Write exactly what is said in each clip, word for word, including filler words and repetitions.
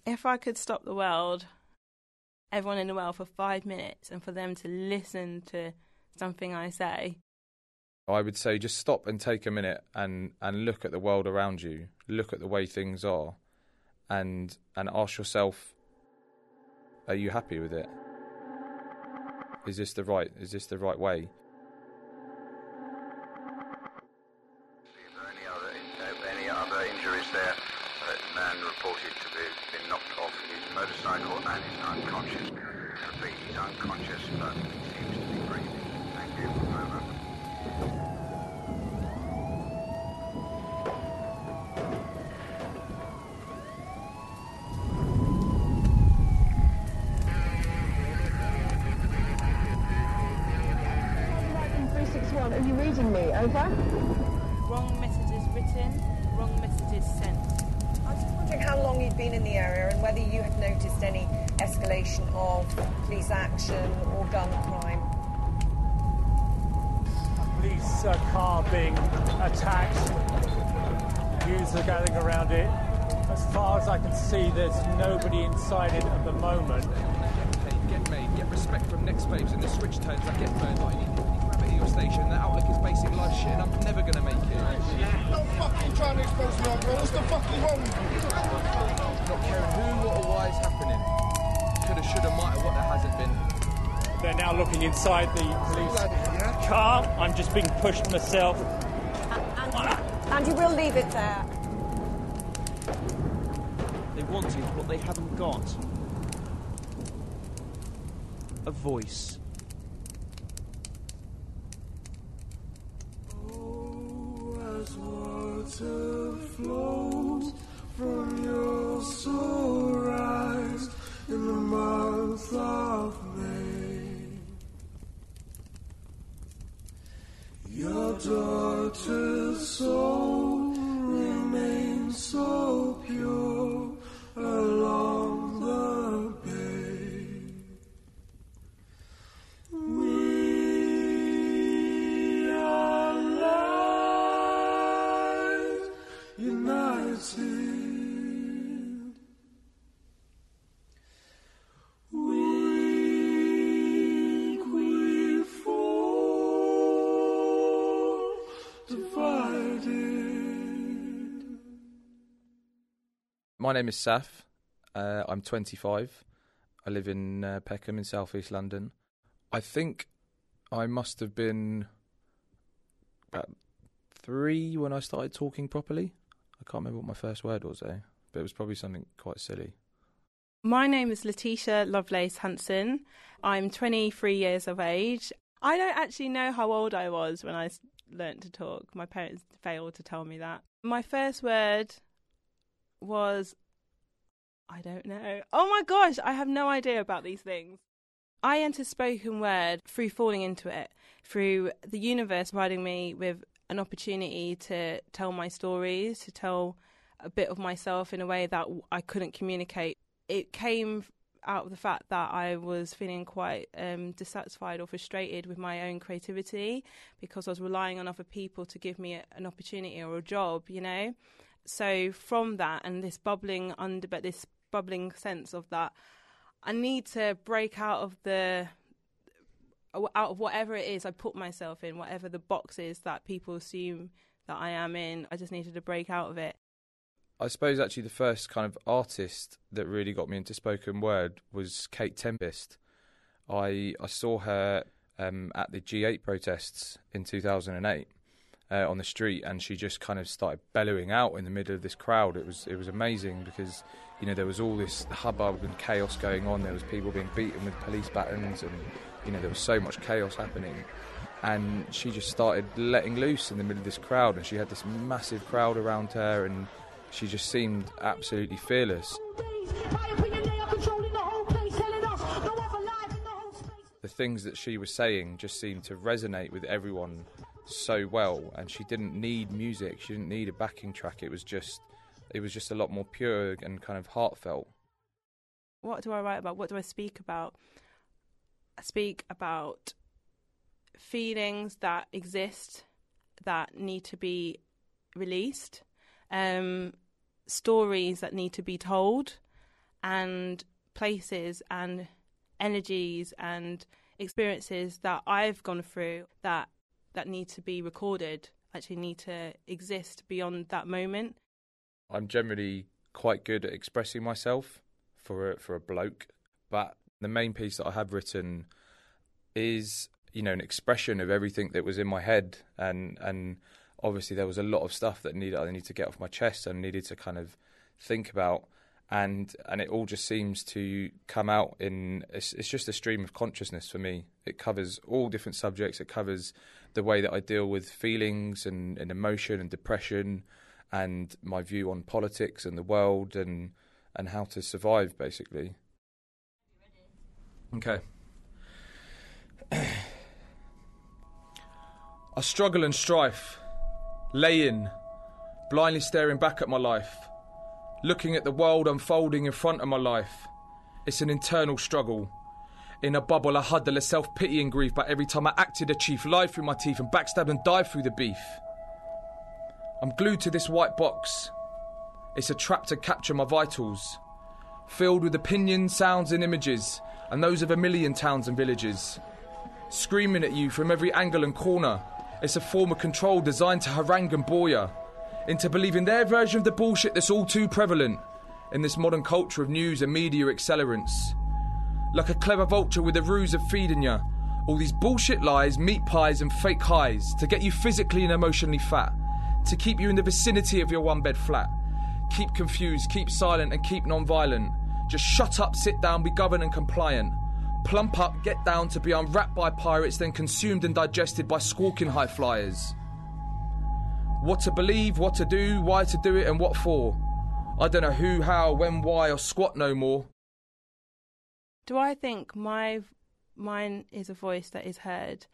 If I could stop the world, everyone in the world, for five minutes and for them to listen to something I say. I would say just stop and take a minute and, and look at the world around you, look at the way things are, and and ask yourself, are you happy with it? Is this the right, is this the right way? Any other, uh, any other injuries there? That man reported to be been knocked off his motorcycle and is unconscious. Repeat, he's unconscious, but seems to be breathing. Thank you. Over. three six one, are you reading me? Over? Wrong messages written, wrong messages sent. I was just wondering how long you'd been in the area and whether you had noticed any escalation of police action or gun crime. A police uh, car being attacked. Views are gathering around it. As far as I can see, there's nobody inside it at the moment. Get paid, get made, get respect from next babes and the switch turns I get burned. I need to grab it at your station. The outlook is basic life shit and I'm never gonna make it. Don't fucking try to expose me, bro. What's the fucking wrong with you? Not caring who, what or why is happening. Coulda, shoulda, mighta, what there hasn't been. They're now looking inside the police car. I'm just being pushed myself. And you will leave it there. They wanted what they haven't got. A voice. Oh, as water flows from your soul, rise in the month of May. Your daughter's soul remains so pure along the bay. We are light, united. Weak we fall, divided. My name is Saf. Uh, I'm twenty-five. I live in uh, Peckham in South East London. I think I must have been about three when I started talking properly. I can't remember what my first word was though, but it was probably something quite silly. My name is Letitia Lovelace Hanson. I'm twenty-three years of age. I don't actually know how old I was when I learnt to talk. My parents failed to tell me that. My first word was, I don't know. Oh my gosh, I have no idea about these things. I entered spoken word through falling into it, through the universe providing me with an opportunity to tell my stories, to tell a bit of myself in a way that I couldn't communicate. It came out of the fact that I was feeling quite um, dissatisfied or frustrated with my own creativity because I was relying on other people to give me a, an opportunity or a job, you know. So from that and this bubbling under, but this bubbling sense of that, I need to break out of the, out of whatever it is I put myself in, whatever the box is that people assume that I am in. I just needed to break out of it. I suppose actually the first kind of artist that really got me into spoken word was Kate Tempest. I I saw her um, at the G eight protests in two thousand eight. Uh, on the street, and she just kind of started bellowing out in the middle of this crowd. It was it was amazing because, you know, there was all this hubbub and chaos going on. There was people being beaten with police batons, and, you know, there was so much chaos happening. And she just started letting loose in the middle of this crowd, and she had this massive crowd around her, and she just seemed absolutely fearless. The things that she was saying just seemed to resonate with everyone so well, and she didn't need music, she didn't need a backing track. It was just it was just a lot more pure and kind of heartfelt. What do I write about? What do I speak about? I speak about feelings that exist that need to be released, um, stories that need to be told, and places and energies and experiences that I've gone through that that need to be recorded, actually need to exist beyond that moment. I'm generally quite good at expressing myself for a, for a bloke, but the main piece that I have written is, you know, an expression of everything that was in my head, and and obviously there was a lot of stuff that needed I needed to get off my chest and needed to kind of think about, and and it all just seems to come out in it's, it's just a stream of consciousness for me. It covers all different subjects. It covers the way that I deal with feelings and, and emotion and depression, and my view on politics and the world, and and how to survive, basically. Okay. I struggle and strife, lay in, blindly staring back at my life, looking at the world unfolding in front of my life. It's an internal struggle. In a bubble, I huddle a self-pitying grief, but every time I acted a chief, lied through my teeth and backstabbed and died through the beef. I'm glued to this white box. It's a trap to capture my vitals, filled with opinions, sounds and images, and those of a million towns and villages. Screaming at you from every angle and corner. It's a form of control designed to harangue and bore ya into believing their version of the bullshit that's all too prevalent in this modern culture of news and media accelerants. Like a clever vulture with a ruse of feeding ya all these bullshit lies, meat pies and fake highs to get you physically and emotionally fat, to keep you in the vicinity of your one-bed flat. Keep confused, keep silent and keep non-violent. Just shut up, sit down, be governed and compliant. Plump up, get down to be unwrapped by pirates, then consumed and digested by squawking high flyers. What to believe, what to do, why to do it and what for. I don't know who, how, when, why or squat no more. Do I think my mine is a voice that is heard?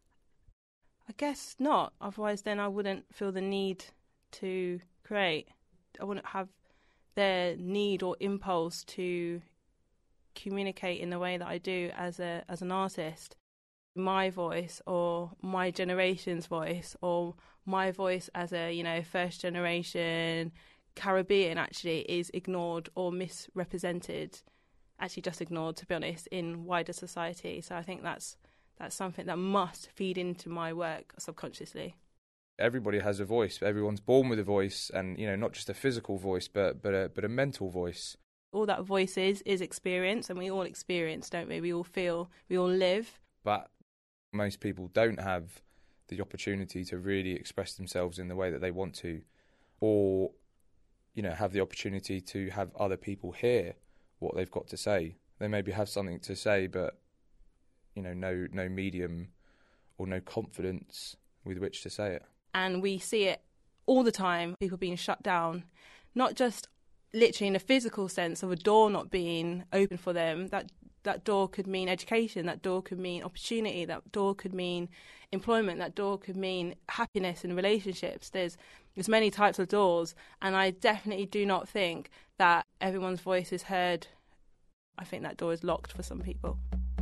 I guess not. Otherwise then I wouldn't feel the need to create. I wouldn't have the need or impulse to communicate in the way that I do as a as an artist. My voice, or my generation's voice, or my voice as a, you know, first generation Caribbean actually is ignored or misrepresented, actually just ignored, to be honest, in wider society. So I think that's that's something that must feed into my work subconsciously. Everybody has a voice. Everyone's born with a voice, and, you know, not just a physical voice, but but a but a mental voice. All that voice is is experience, and we all experience, don't we? We all feel, we all live. But most people don't have the opportunity to really express themselves in the way that they want to, or, you know, have the opportunity to have other people hear what they've got to say. They maybe have something to say, but, you know, no no medium or no confidence with which to say it. And we see it all the time, people being shut down, not just literally in a physical sense of a door not being open for them. That that door could mean education, that door could mean opportunity, that door could mean employment, that door could mean happiness in relationships. There's there's many types of doors, and I definitely do not think that everyone's voice is heard. I think that door is locked for some people.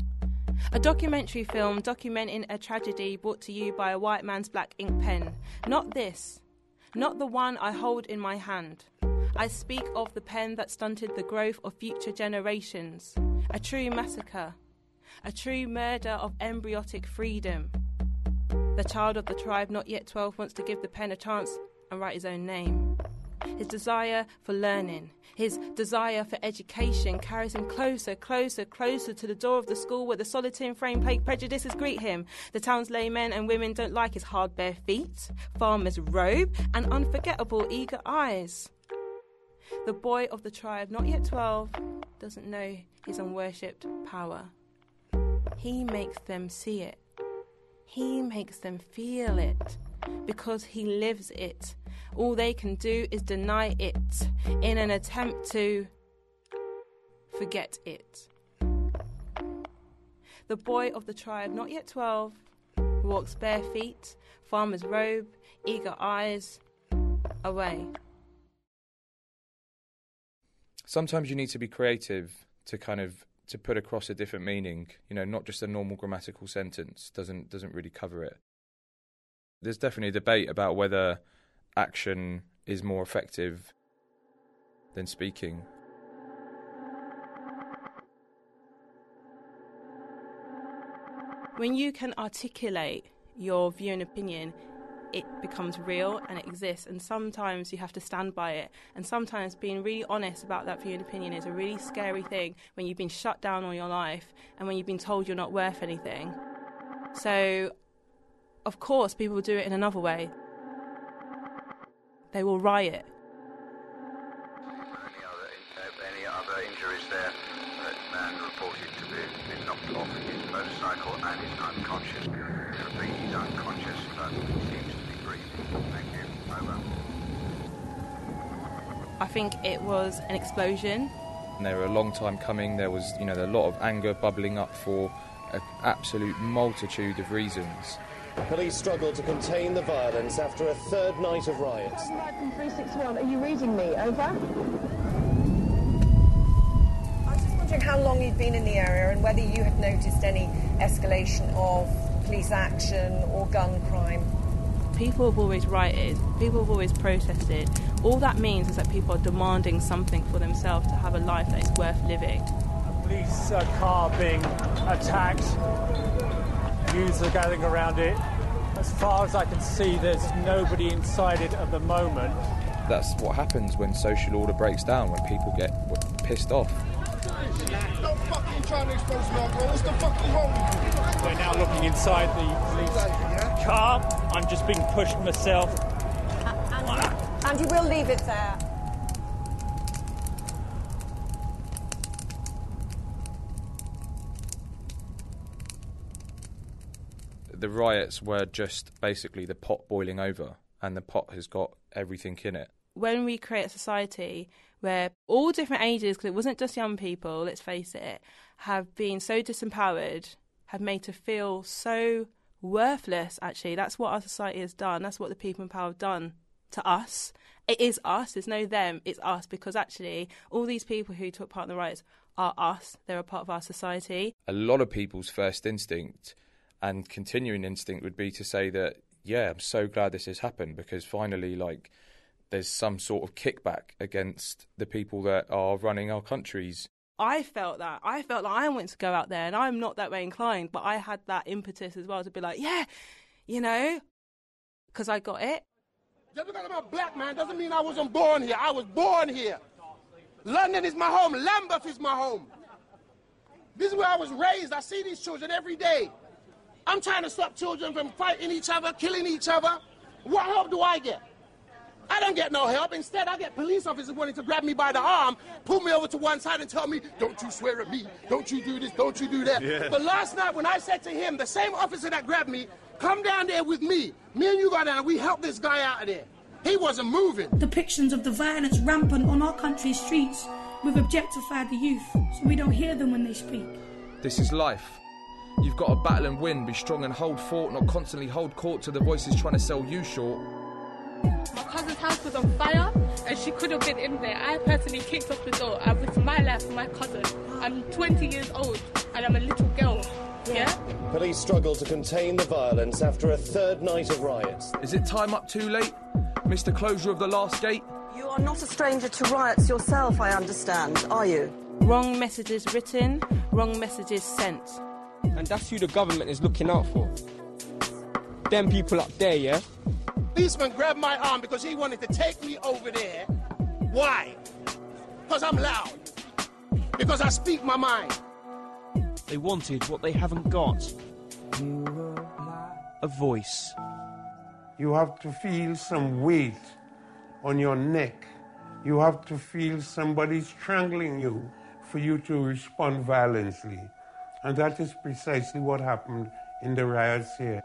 A documentary film documenting a tragedy brought to you by a white man's black ink pen. Not this, not the one I hold in my hand. I speak of the pen that stunted the growth of future generations. A true massacre. A true murder of embryotic freedom. The child of the tribe, not yet twelve, wants to give the pen a chance and write his own name. His desire for learning, his desire for education carries him closer, closer, closer to the door of the school where the solid tin-frame plate prejudices greet him. The town's laymen and women don't like his hard bare feet, farmer's robe, and unforgettable eager eyes. The boy of the tribe, not yet twelve, doesn't know his unworshipped power. He makes them see it. He makes them feel it, because he lives it. All they can do is deny it in an attempt to forget it. The boy of the tribe, not yet twelve, walks bare feet, farmer's robe, eager eyes, away. Sometimes you need to be creative to kind of to put across a different meaning. You know, not just a normal grammatical sentence doesn't doesn't really cover it. There's definitely a debate about whether action is more effective than speaking. When you can articulate your view and opinion, it becomes real and it exists, and sometimes you have to stand by it, and sometimes being really honest about that view and opinion is a really scary thing when you've been shut down all your life and when you've been told you're not worth anything. So, of course, people will do it in another way. They will riot. Any other, any other injuries there? That man reported to be been knocked off his motorcycle and is unconscious. I repeat, he's unconscious, but seems to be breathing. Thank you. Over. I think it was an explosion. And they were a long time coming. There was, you know, a lot of anger bubbling up for an absolute multitude of reasons. Police struggled to contain the violence after a third night of riots. Live from three six one, are you reading me? Over. I was just wondering how long you'd been in the area and whether you had noticed any escalation of police action or gun crime. People have always rioted, people have always protested. All that means is that people are demanding something for themselves to have a life that is worth living. A police uh, car being attacked, youths are gathering around it. As far as I can see, there's nobody inside it at the moment. That's what happens when social order breaks down, when people get pissed off. Stop fucking trying to expose me, bro. What's the fucking wrong with you? We're now looking inside the police car. I'm just being pushed myself. Uh, Andy, we'll leave it there. The riots were just basically the pot boiling over, and the pot has got everything in it. When we create a society where all different ages, because it wasn't just young people, let's face it, have been so disempowered, have made to feel so worthless, actually. That's what our society has done. That's what the people in power have done to us. It is us. There's no them. It's us, because actually all these people who took part in the riots are us. They're a part of our society. A lot of people's first instinct and continuing instinct would be to say that, yeah, I'm so glad this has happened, because finally, like, there's some sort of kickback against the people that are running our countries. I felt that. I felt like I wanted to go out there, and I'm not that way inclined, but I had that impetus as well to be like, yeah, you know, because I got it. Just because I'm a black man doesn't mean I wasn't born here. I was born here. London is my home. Lambeth is my home. This is where I was raised. I see these children every day. I'm trying to stop children from fighting each other, killing each other. What help do I get? I don't get no help. Instead, I get police officers wanting to grab me by the arm, pull me over to one side and tell me, don't you swear at me, don't you do this, don't you do that. Yeah. But last night when I said to him, the same officer that grabbed me, come down there with me. Me and you go down, we help this guy out of there. He wasn't moving. Depictions of the violence rampant on our country's streets. We've objectified the youth, so we don't hear them when they speak. This is life. You've got to battle and win, be strong and hold fort, not constantly hold court to the voices trying to sell you short. My cousin's house was on fire and she could have been in there. I personally kicked off the door. I risked my life for my cousin. I'm twenty years old and I'm a little girl. Yeah? Police struggled to contain the violence after a third night of riots. Is it time up too late? Mister Closure of the last gate? You are not a stranger to riots yourself, I understand, are you? Wrong messages written, wrong messages sent. And that's who the government is looking out for. Them people up there, yeah? Policeman grabbed my arm because he wanted to take me over there. Why? Because I'm loud. Because I speak my mind. They wanted what they haven't got. A voice. You have to feel some weight on your neck. You have to feel somebody strangling you for you to respond violently. And that is precisely what happened in the riots here.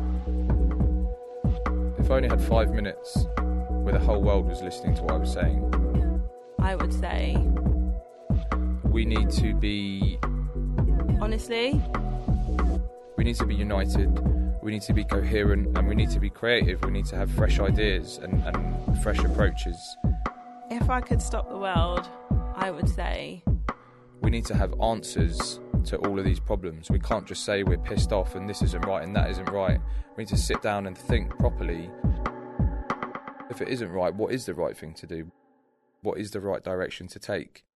If I only had five minutes where the whole world was listening to what I was saying, I would say, we need to be... Honestly? We need to be united, we need to be coherent, and we need to be creative. We need to have fresh ideas and, and fresh approaches. If I could stop the world, I would say... We need to have answers to all of these problems. We can't just say we're pissed off and this isn't right and that isn't right. We need to sit down and think properly. If it isn't right, what is the right thing to do? What is the right direction to take?